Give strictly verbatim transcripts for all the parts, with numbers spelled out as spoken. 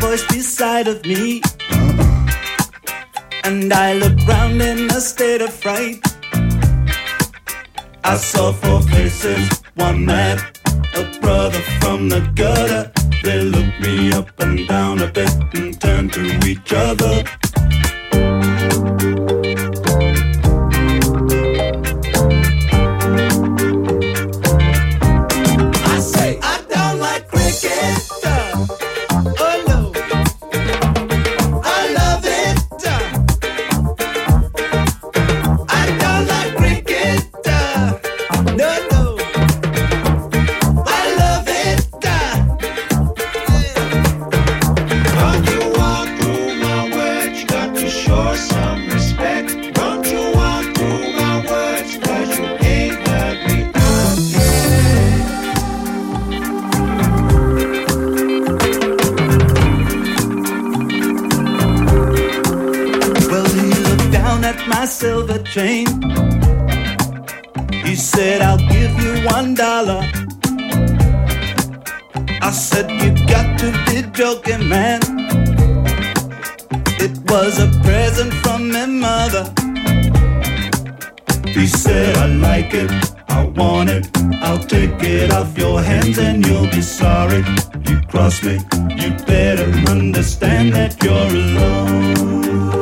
voice beside of me. And I looked round in a state of fright. I saw four faces, one man, a brother from the gutter. They looked me up and down a bit and turned to each other. Silver chain. He said, I'll give you one dollar. I said, you got to be joking, man. It was a present from my mother. He said, I like it, I want it, I'll take it off your hands and you'll be sorry. You cross me, you better understand that you're alone.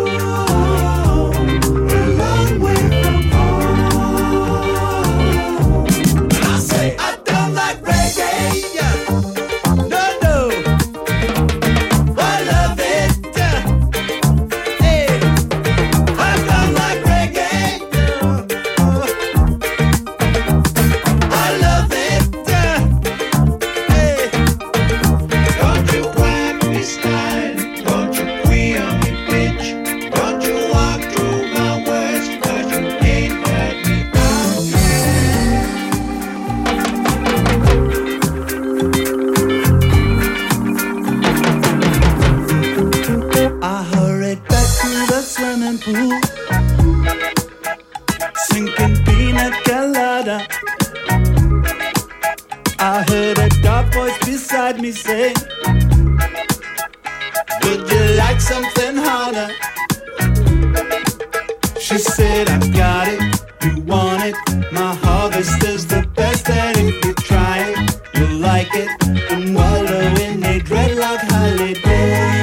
I heard a dark voice beside me say, would you like something harder? She said, I got it, you want it. My harvest is the best, and if you try it, you'll like it. And wallow in a dreadlock holiday.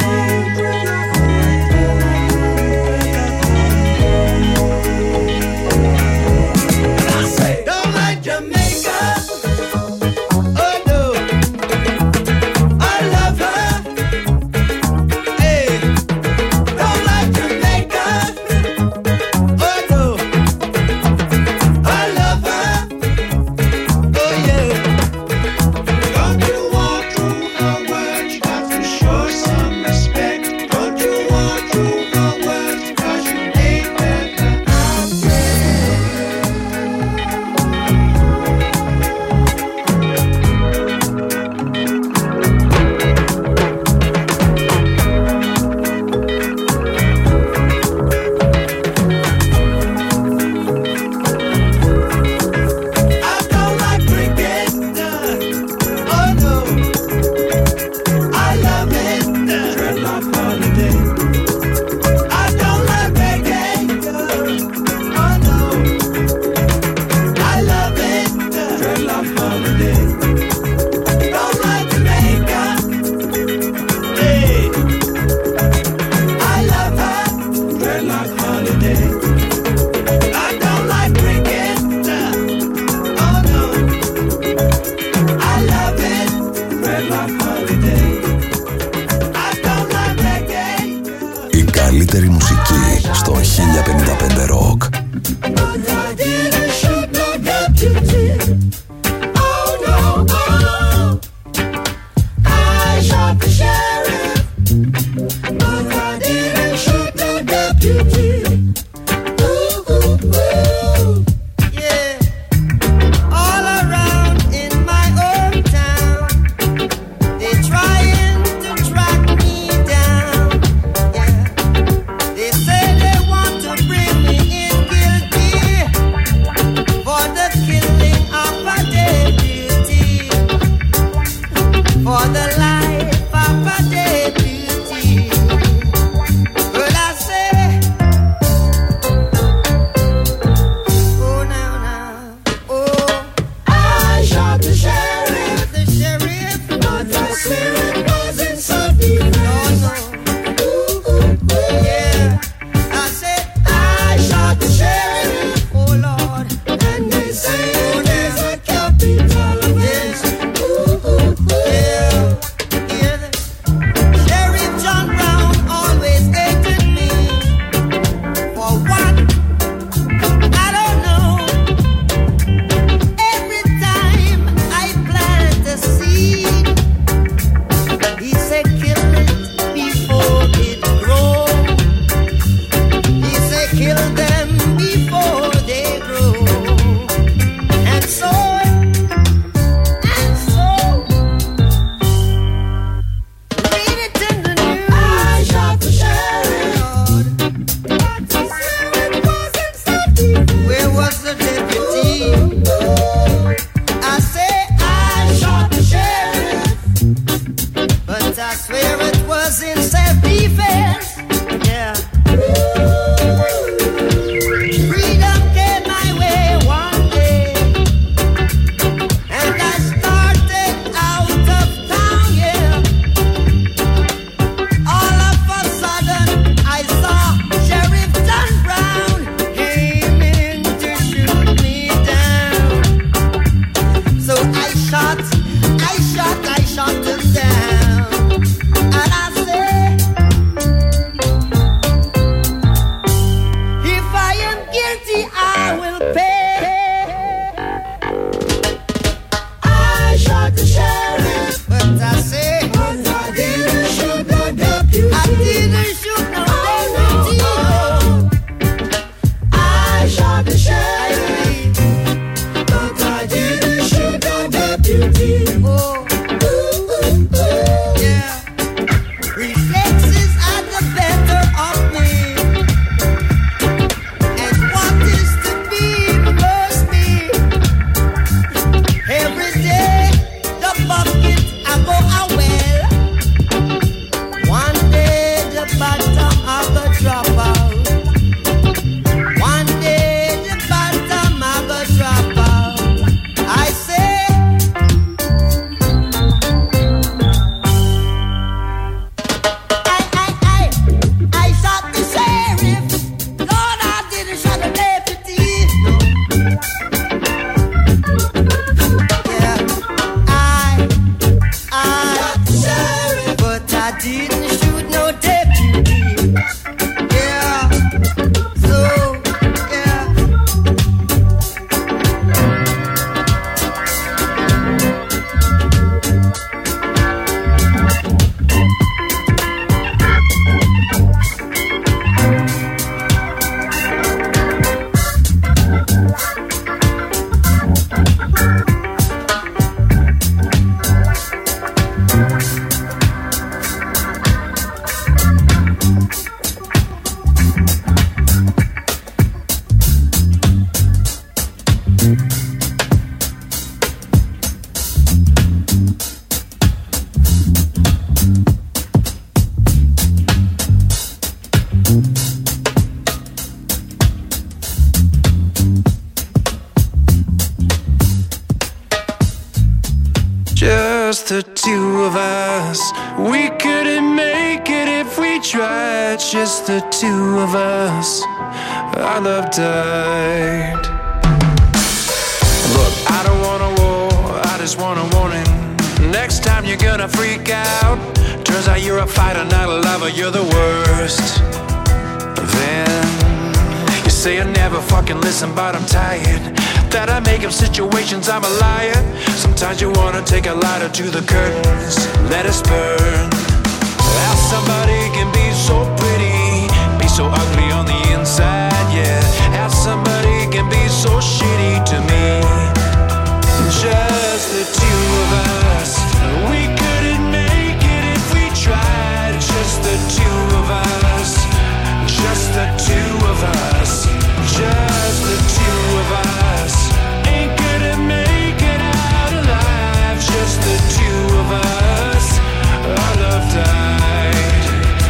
But I swear it was in self-defense. Yeah. Freedom came my way one day, and I started out of town, yeah. All of a sudden I saw Sheriff John Brown came in to shoot me down. So I shot, I shot, I shot him down. And I said, if I am guilty, I will pay. I shot the sheriff, but I say, but I didn't shoot no deputy. I didn't shoot no deputy. I shot the sheriff, but I didn't shoot no deputy. Oh, ooh, ooh, ooh, yeah. Reflexes are the better of me, and what is to be must be. Every day the bucket I go a well. One day the bottom I go drop out. One day the bottom I go drop out. I say, I, I, I, I shot the sheriff. Lord, I didn't shot a deputy. Yeah, I, I shot the sheriff, but I didn't shoot no deputy. Yeah, so, yeah. Just the two of us. We couldn't make it if we tried. Just the two of us. Our love died. Look, I don't want a war, I just want a warning. Next time you're gonna freak out. Turns out you're a fighter, not a lover, you're the worst. Then you say I never fucking listen, but I'm tired that I make up situations, I'm a liar. Sometimes you wanna take a lighter to the curtains, let us burn. How somebody can be so pretty, be so ugly on the inside, yeah. How somebody can be so shitty to me. Just the two of us. We couldn't make it if we tried. Just the two of us. Just the two of us. Just the two of us. Ain't gonna make it out alive. Just the two of us. Our love died.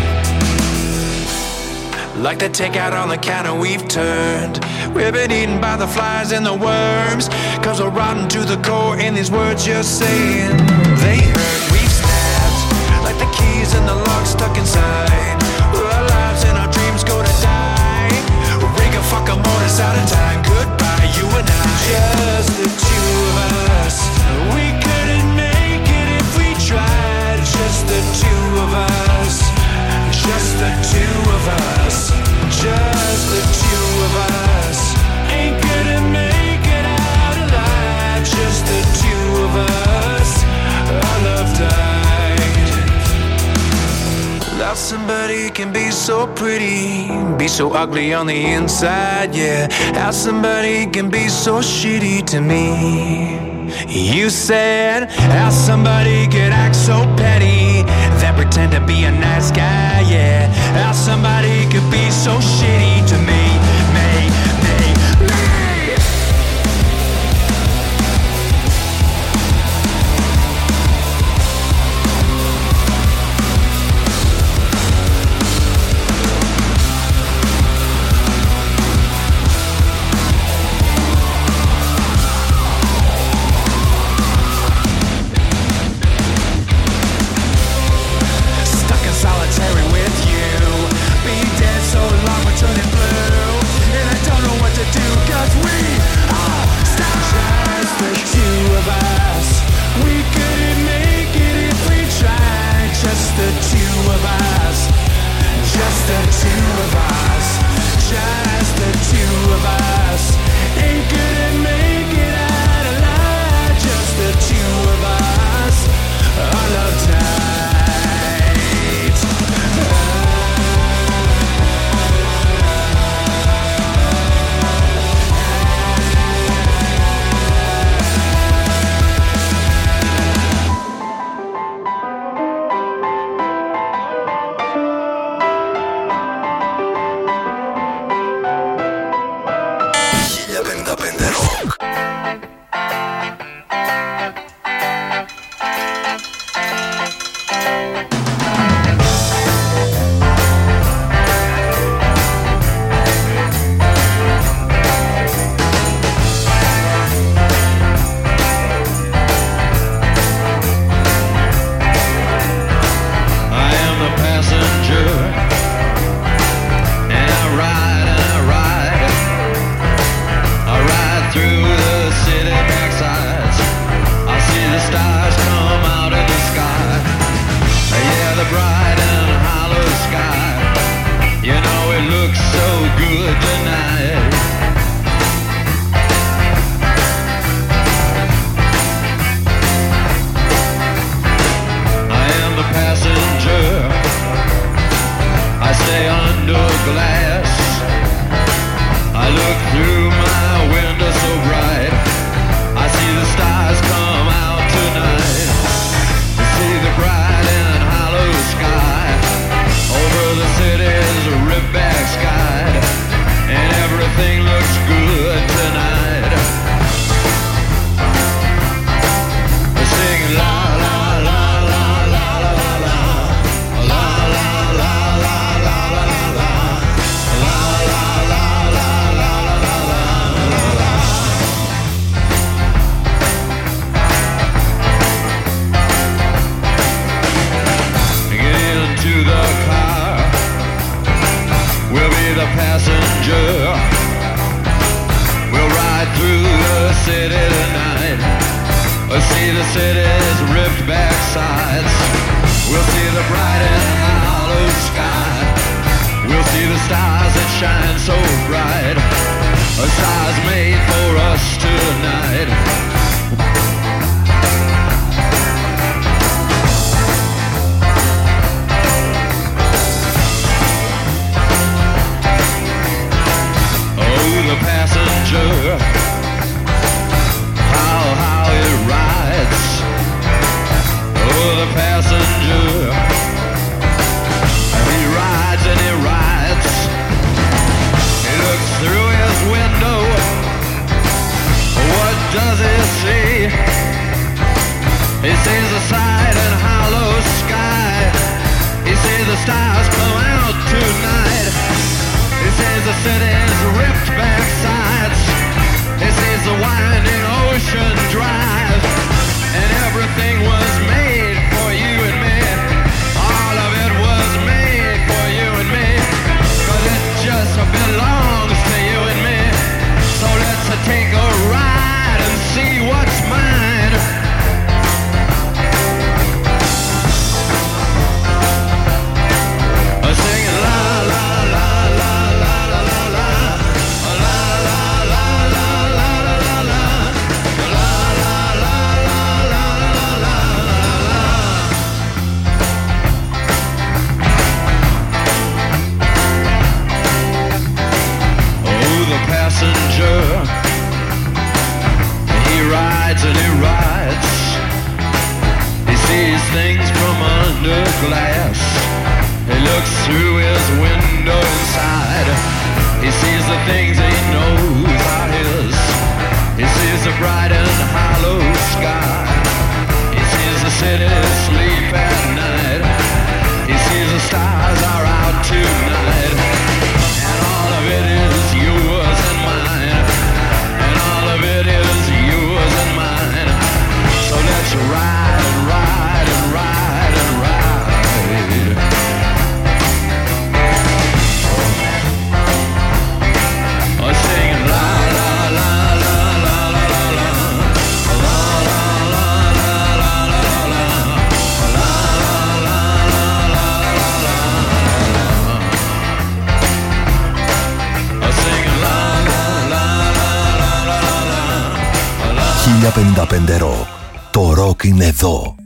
Like the takeout on the counter we've turned. We've been eaten by the flies and the worms. Cause we're rotten to the core in these words you're saying. They hurt, we've snapped. Like the keys in the lock stuck inside. Our lives and our dreams go to die. We can fuck a bonus out of time. Goodbye, you and I. Just the two of us. We couldn't make it if we tried. Just the two of us. Just the two of us. Just the two of us. Ain't gonna make it out alive. Just the two of us. Our love died. Love somebody can be so pretty, be so ugly on the inside, yeah. How somebody can be so shitty to me. You said how somebody could act so petty, then pretend to be a nice guy, yeah. How somebody could be so shitty to me, me, me, me. of us, just the two of us, just the two of us. Ain't gonna make it out alive, just the two of us. Our love tight. χίλια πενήντα πέντε Rock. Το rock είναι εδώ.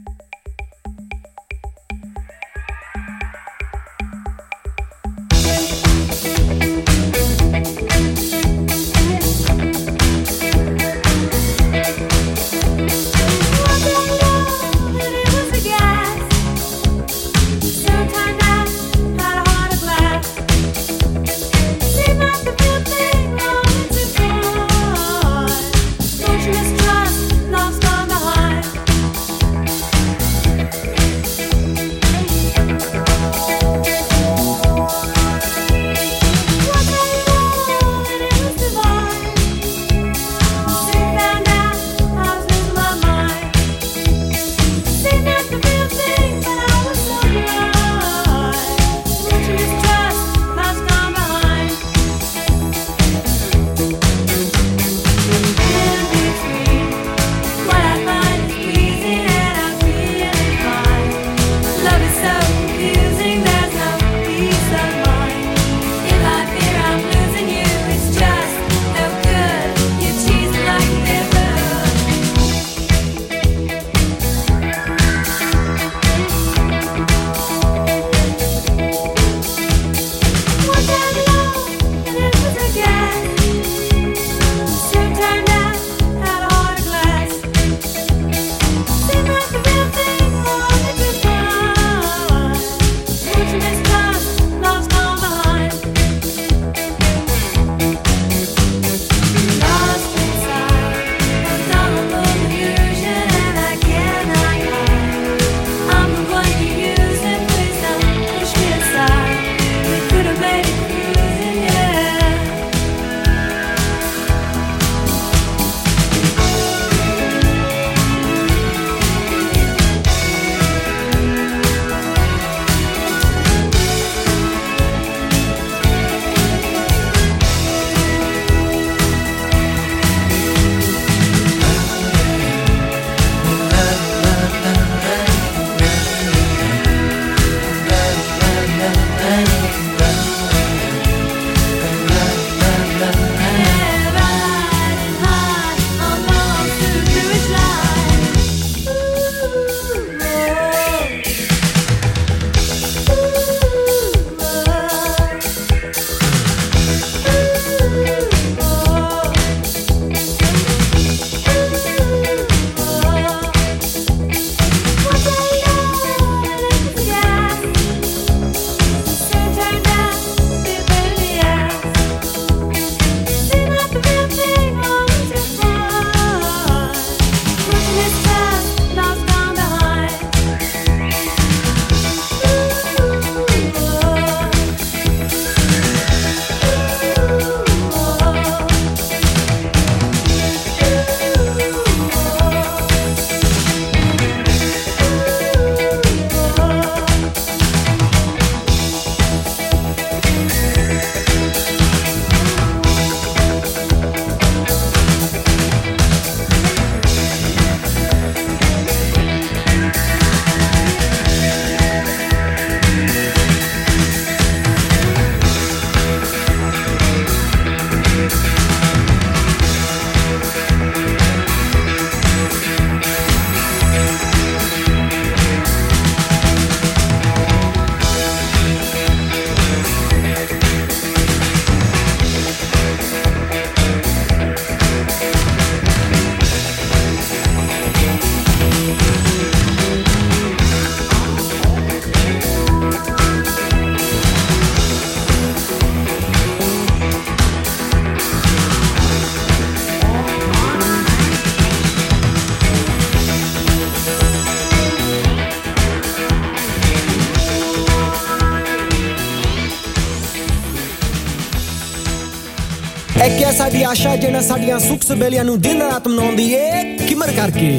ਇੱਕ ਐ ਸਾਡੀ ਆਸ਼ਾ ਜਿਹਨੇ ਸਾਡੀਆਂ ਸੁੱਖ ਸਬੇਲੀਆਂ ਨੂੰ ਦਿਨ ਰਾਤ ਮਨਾਉਂਦੀ ਏ ਕਿਮਰ ਕਰਕੇ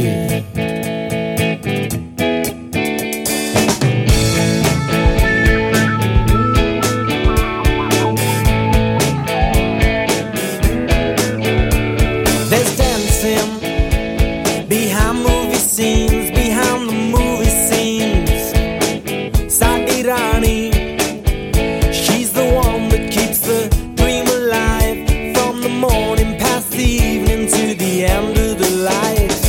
There's dancing behind movie scenes, behind the movie scenes. Saadi Rani, she's the one that keeps the dream alive from the morning past the evening to the end of the light.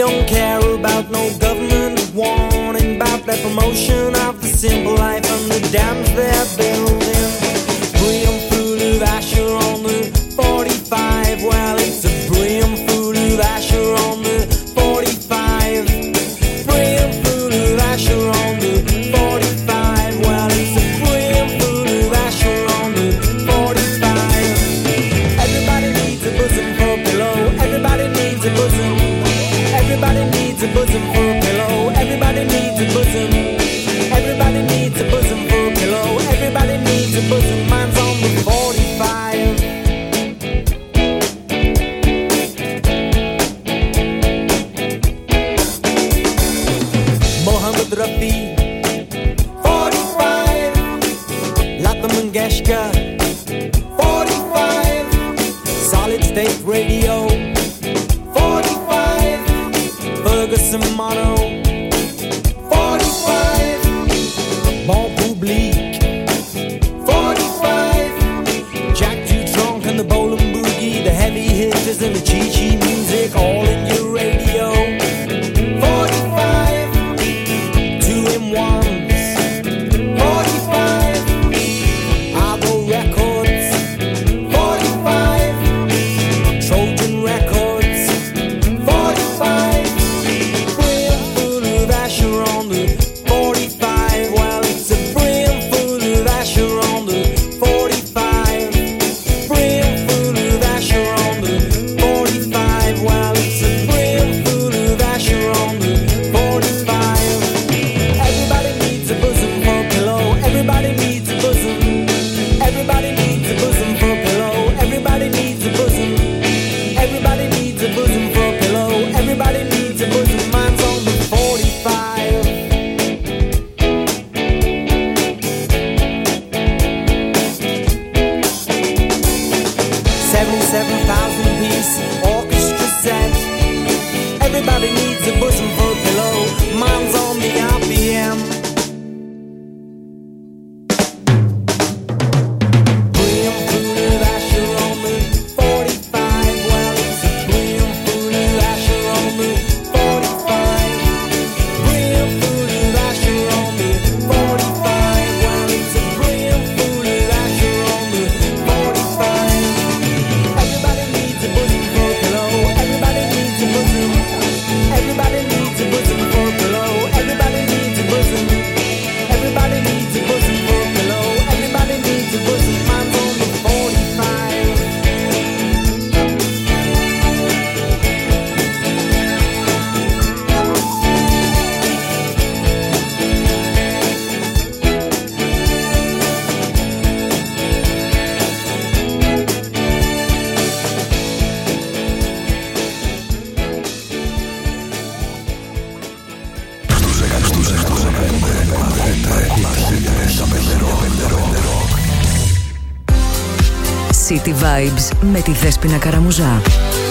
don't care about no government warning about the promotion of the simple life and the dams they're building. Brim full of Asher on the forty-five. Well, it's a brim full of Asher on the forty-five. Brim full of Asher on the forty-five. Well, it's a brim full of Asher on the forty-five. Everybody needs a bosom for a pillow. Everybody needs a bosom. Everybody needs a bosom for a pillow. Everybody needs a bosom. Everybody needs a bosom for a pillow. Everybody needs a bosom. Mine's on the forty-five. Mohammed Rafi, forty-five. Lata Mangeshkar, forty-five. Solid State Radio, forty-five. Ferguson Mono, forty-five. Bon Public, forty-five. Jack Dutronc and the Bowling Boogie, the heavy hitters and the Chi-Chi music, all in your radio. forty-five. Two in ones, forty-five. Argo Records, forty-five. Trojan Records, forty-five. Brim full of Asher on the forty-five. Well, it's a brim full of Asher on the forty-five. Brim full of Asher on the forty-five. Well, it's a brim full of Asher on the forty-five. Everybody needs a bosom for a pillow. Everybody needs a bosom. Everybody needs a bosom for a pillow. Everybody needs a bosom. Everybody needs a bosom for a pillow. Everybody needs a bosom. Mine's on the forty-five. seventy-seven thousand piece orchestra set. Everybody needs a bosom for a pillow. Mine's on the R P M. Brim full of Asher on the forty-five. Well, it's a brim full of Asher on the forty-five. Brim full of Asher on the forty-five. Well, it's a brim full of Asher on the forty-five. Everybody needs a bosom for a pillow. Everybody needs a bosom. Everybody needs a bosom for a pillow. Everybody needs a bosom. Everybody needs a bosom for a pillow. Everybody needs a bosom. Mine's on the forty-five. City Vibes με τη Δέσποινα Καραμουζά.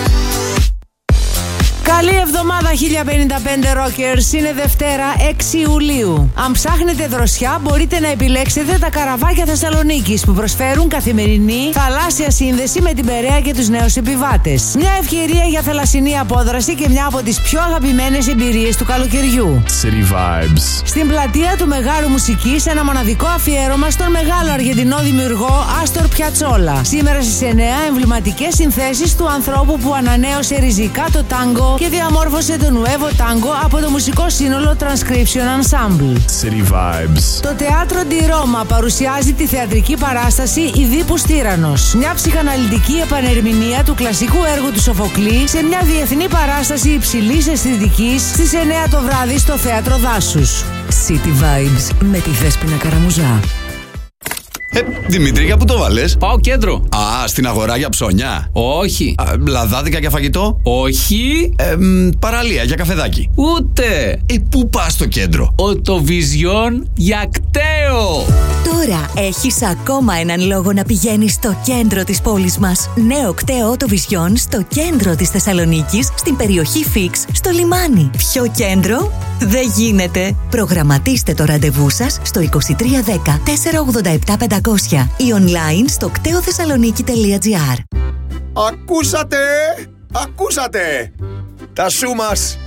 Καλή εβδομάδα χίλια πενήντα πέντε Rockers, είναι Δευτέρα έξι Ιουλίου. Αν ψάχνετε δροσιά μπορείτε να επιλέξετε τα καραβάκια Θεσσαλονίκης που προσφέρουν καθημερινή θαλάσσια σύνδεση με την Περαία και τους νέους επιβάτες. Μια ευκαιρία για θαλασσινή απόδραση και μια από τις πιο αγαπημένες εμπειρίες του καλοκαιριού. City Vibes. Στην πλατεία του Μεγάρου Μουσικής ένα μοναδικό αφιέρωμα στον μεγάλο Αργεντινό δημιουργό Άστορ Πιατσόλα. Σήμερα στις εννιά εμβληματικές συνθέσεις του ανθρώπου που ανανέωσε ριζικά το τάγκο και διαμόρφωσε το νουέβο τάγκο από το μουσικό σύνολο Transcription Ensemble. City Vibes. Το Teatro di Roma παρουσιάζει τη θεατρική παράσταση «Ιδίππους Τύραννος», μια ψυχαναλυτική επανερμηνεία του κλασικού έργου του Σοφοκλή σε μια διεθνή παράσταση υψηλής αισθητικής στις εννιά το βράδυ στο Θέατρο Δάσους. City Vibes με τη Δέσποινα Καραμουζά. Ε, Δημήτρη, για πού το βάλες? Πάω κέντρο. Α, στην αγορά για ψώνια. Όχι. Α, λαδάδικα για φαγητό. Όχι. Ε, μ, παραλία για καφεδάκι. Ούτε. Ε, πού πας στο κέντρο? Οτοβιζιόν για κταίο. Τώρα έχεις ακόμα έναν λόγο να πηγαίνεις στο κέντρο της πόλης μας. Νέο κταίο Οτοβιζιόν στο κέντρο της Θεσσαλονίκης, στην περιοχή Φίξ, στο λιμάνι. Πιο κέντρο δεν γίνεται. Προγραμματίστε το ραντεβού σας στο είκοσι τρία δέκα τετρακόσια ογδόντα επτά πεντακόσια ή online στο κτέοθεσσαλονίκη τελεία τζι άρ. Ακούσατε! Ακούσατε! Τα σου μας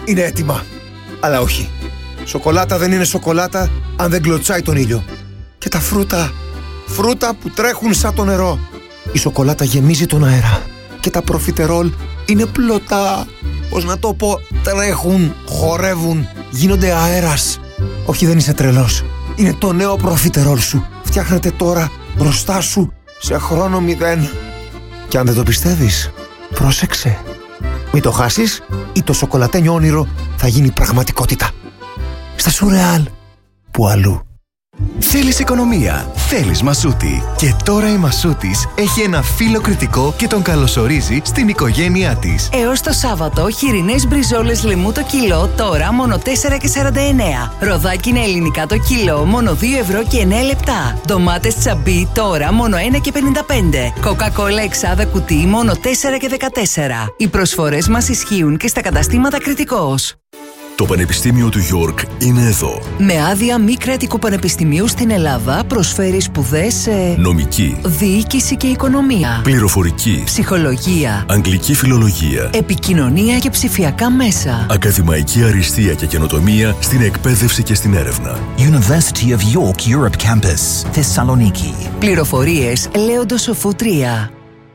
είναι έτοιμα. Αλλά όχι. Σοκολάτα δεν είναι σοκολάτα αν δεν κλωτσάει τον ήλιο. Και τα φρούτα, φρούτα που τρέχουν σαν το νερό. Η σοκολάτα γεμίζει τον αέρα. Και τα προφιτερόλ είναι πλωτά. Πώς να το πω, τρέχουν, χορεύουν, γίνονται αέρας. Όχι, δεν είσαι τρελός. Είναι το νέο προφιτερόλ σου. Φτιάχνεται τώρα μπροστά σου σε χρόνο μηδέν. Και αν δεν το πιστεύεις, πρόσεξε. Μην το χάσεις ή το σοκολατένιο όνειρο θα γίνει πραγματικότητα. Στα Σουρεάλ, που αλλού. Θέλεις οικονομία, θέλεις Μασούτη. Και τώρα η Μασούτης έχει ένα φίλο κριτικό και τον καλωσορίζει στην οικογένειά της. Έως το Σάββατο, χοιρινές μπριζόλες λαιμού το κιλό, τώρα μόνο τέσσερα και σαράντα εννέα. Ροδάκινα ελληνικά το κιλό, μόνο δύο ευρώ και εννέα λεπτά. Ντομάτες τσαμπί, τώρα μόνο ένα και πενήντα πέντε. Κοκακόλα εξάδα κουτί, μόνο τέσσερα και δεκατέσσερα. Οι προσφορές μας ισχύουν και στα καταστήματα Κριτικός. Το Πανεπιστήμιο του York είναι εδώ. Με άδεια μη κρατικού πανεπιστημίου στην Ελλάδα προσφέρει σπουδές σε νομική, διοίκηση και οικονομία, πληροφορική, ψυχολογία, αγγλική φιλολογία, επικοινωνία και ψηφιακά μέσα, ακαδημαϊκή αριστεία και καινοτομία στην εκπαίδευση και στην έρευνα. University of York Europe Campus, Θεσσαλονίκη. Πληροφορίες Λέοντος Σοφού τρία.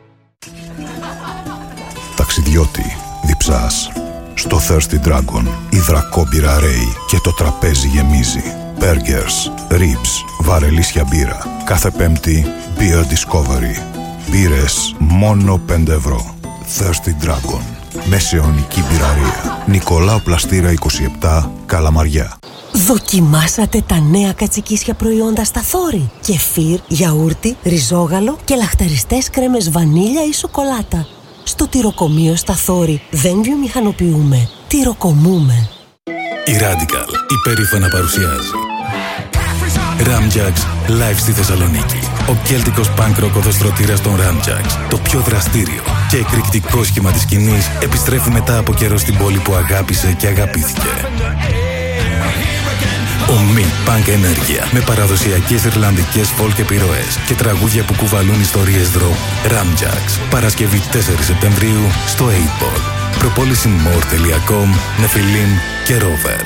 Ταξιδιώτη, διψάς. Στο Thirsty Dragon, υδρακόμπυρα ρέει και το τραπέζι γεμίζει. Burgers, ribs, βαρελίσια μπύρα. Κάθε Πέμπτη, Beer Discovery. Μπύρες μόνο πέντε ευρώ. Thirsty Dragon, μεσαιωνική μπυραρία. Νικολάου Πλαστήρα είκοσι επτά, Καλαμαριά. Δοκιμάσατε τα νέα κατσικίσια προϊόντα στα Θόρη. Κεφίρ, γιαούρτι, ριζόγαλο και λαχταριστές κρέμες βανίλια ή σοκολάτα. Στο τυροκομείο στα Θόρη δεν βιομηχανοποιούμε, τυροκομούμε. Η Radical υπερήφανα παρουσιάζει Ramjax live στη Θεσσαλονίκη. Ο κέλτικος punk rock οδοστρωτήρας των Ramjax, το πιο δραστήριο και εκρηκτικό σχήμα της σκηνής, επιστρέφει μετά από καιρό στην πόλη που αγάπησε και αγαπήθηκε. Ομή punk ενέργεια με παραδοσιακές ιρλανδικές folk επιρροές και τραγούδια που κουβαλούν ιστορίες δρόμου. Ramjax, Παρασκευή τέσσερις Σεπτεμβρίου στο οκτώ Ball. Προπόληση more τελεία com, Νεφιλίν και Rover.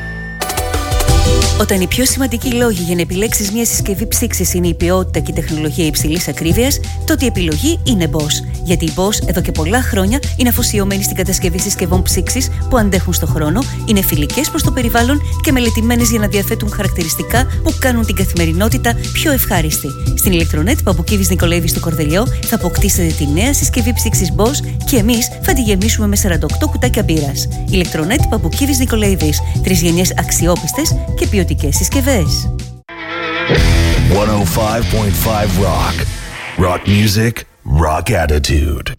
Όταν οι πιο σημαντικοί λόγοι για να επιλέξεις μια συσκευή ψήξης είναι η ποιότητα και η τεχνολογία υψηλής ακρίβειας, τότε η επιλογή είναι Bosch. Γιατί η Bosch εδώ και πολλά χρόνια είναι αφοσιωμένη στην κατασκευή συσκευών ψήξης που αντέχουν στο χρόνο, είναι φιλικές προς το περιβάλλον και μελετημένες για να διαθέτουν χαρακτηριστικά που κάνουν την καθημερινότητα πιο ευχάριστη. Στην Ηλεκτρονέτ Παμπουκίδης Νικολαίδη στο Κορδελιό θα αποκτήσετε τη νέα συσκευή ψήξης Bosch και εμείς θα τη γεμίσουμε με σαράντα οκτώ κουτάκια μπύρας. Ηλεκτρονέτ Παμπουκίδης Νικολαίδης. Τρεις γενιές αξιόπιστες και ποιοτικές συσκευές. εκατόν πέντε κόμμα πέντε Rock. Rock music, rock attitude.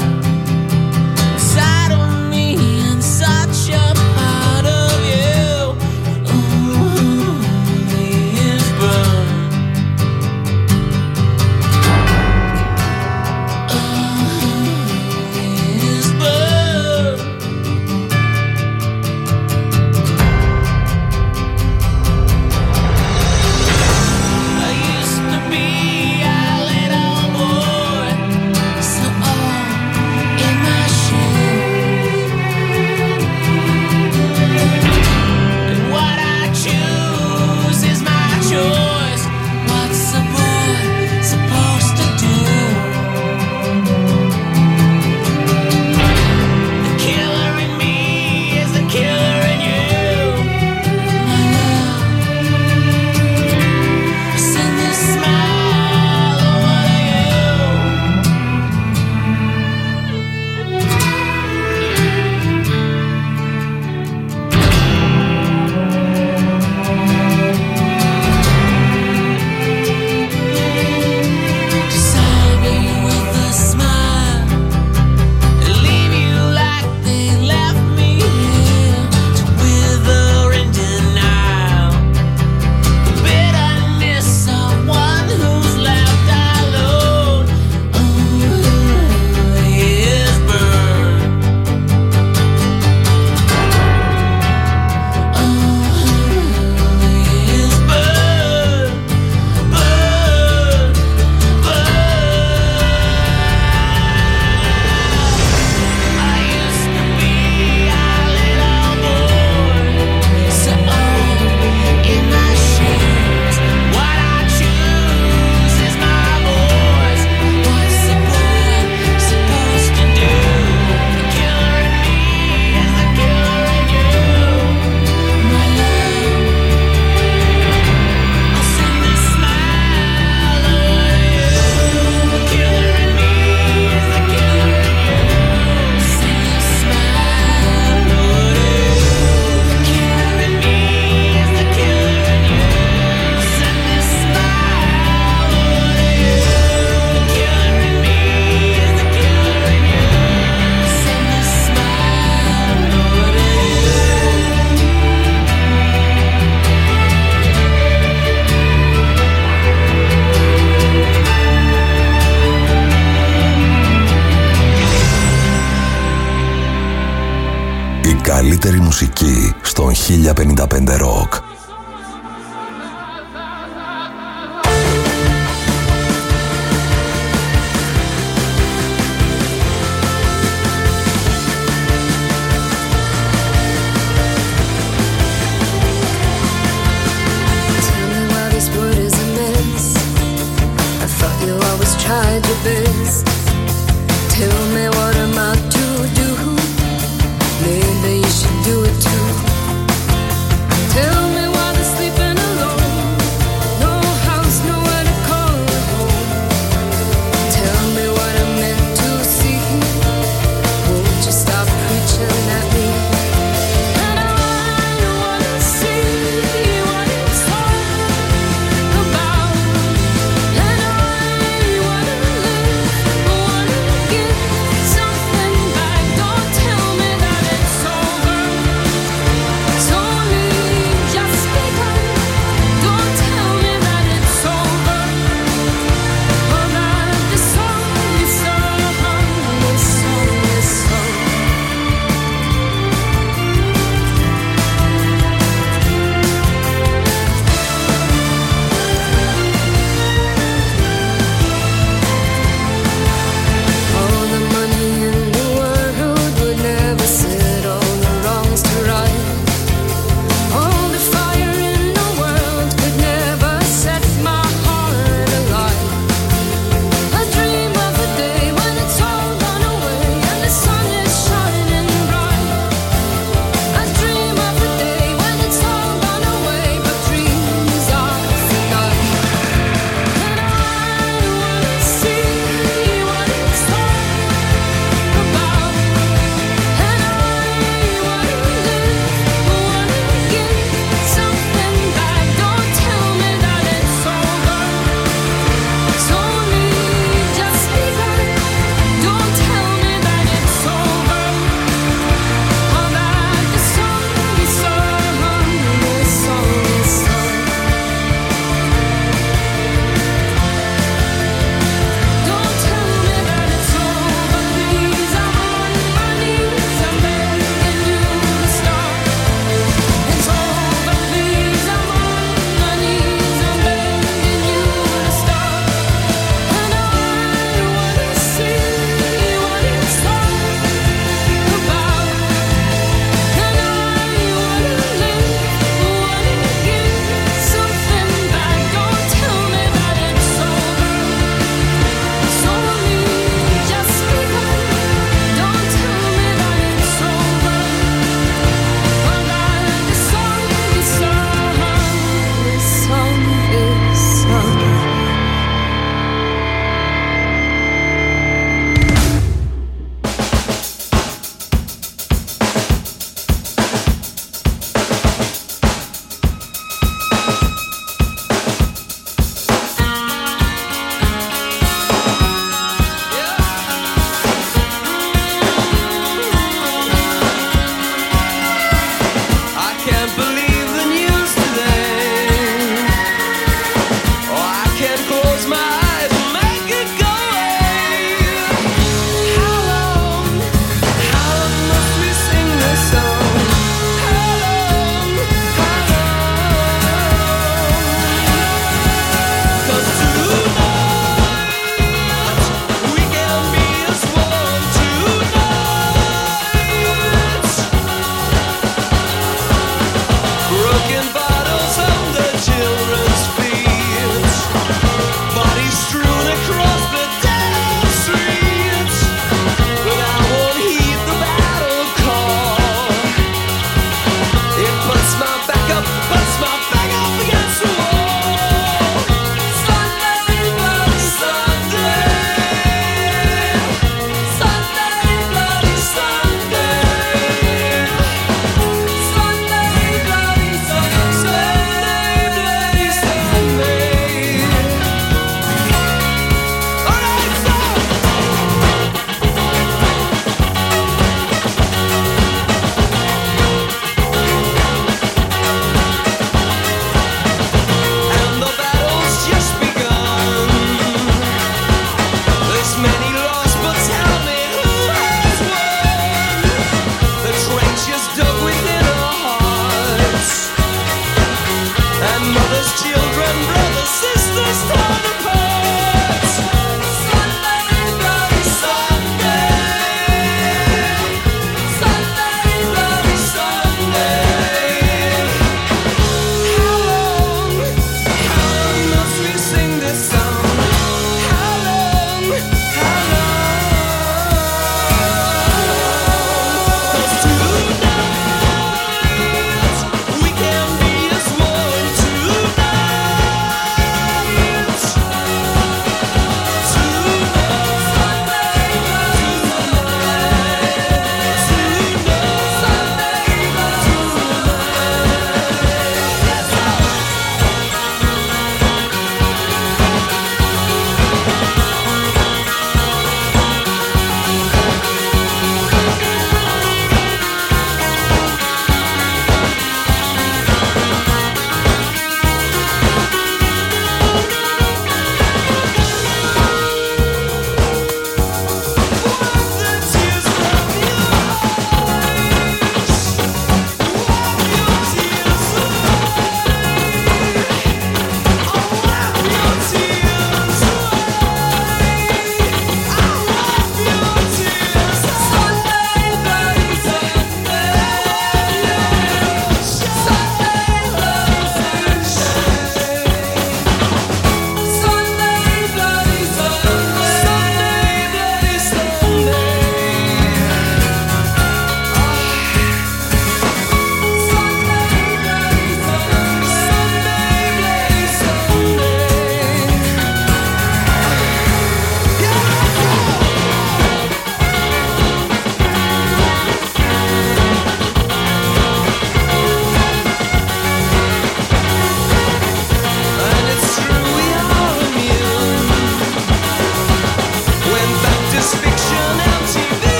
Such a part of you. καλύτερη μουσική στον χίλια πενήντα πέντε Rock. Tried your best. Tell me what am I to do? Maybe you should do it too. Tell me why they're sleeping alone. No house, nowhere to call home. Tell me what I'm meant to see. Won't you stop preaching at me? And I wanna see what it's all about. And I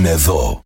είναι εδώ.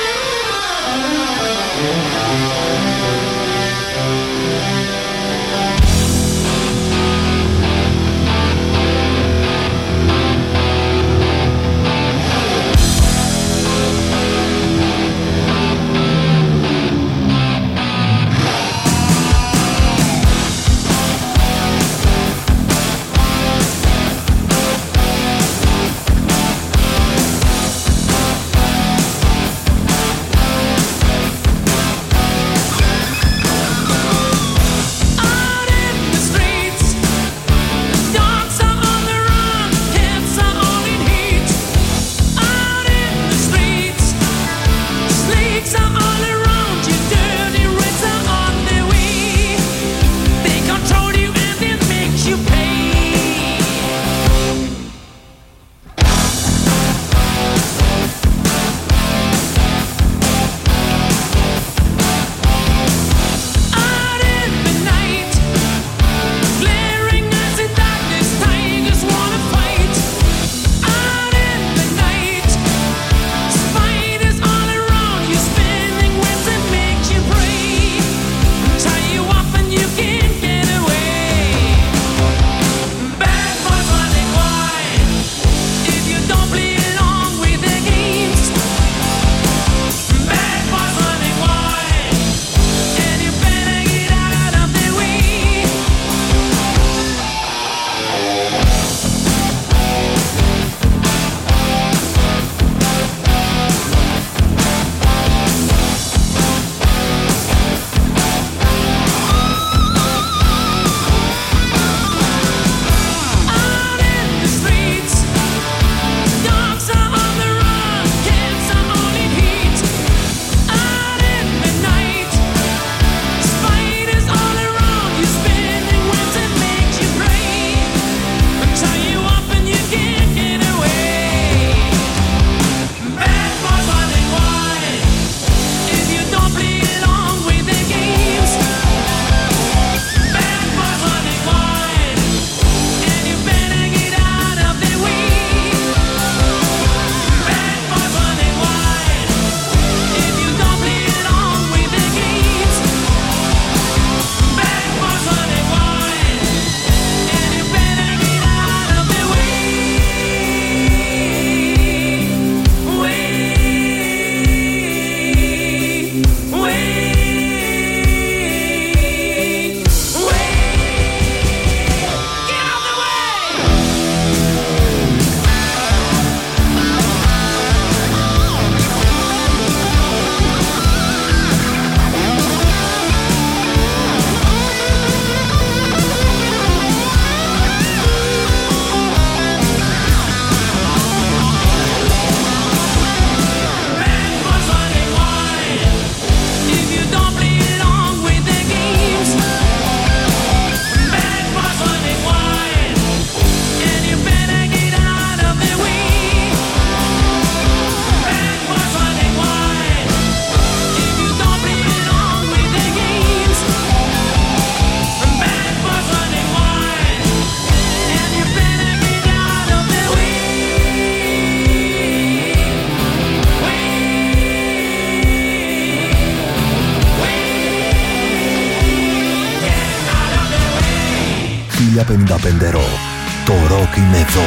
χίλια πενήντα πέντε ρο. Το ροκ είναι εδώ.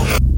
κέντρο.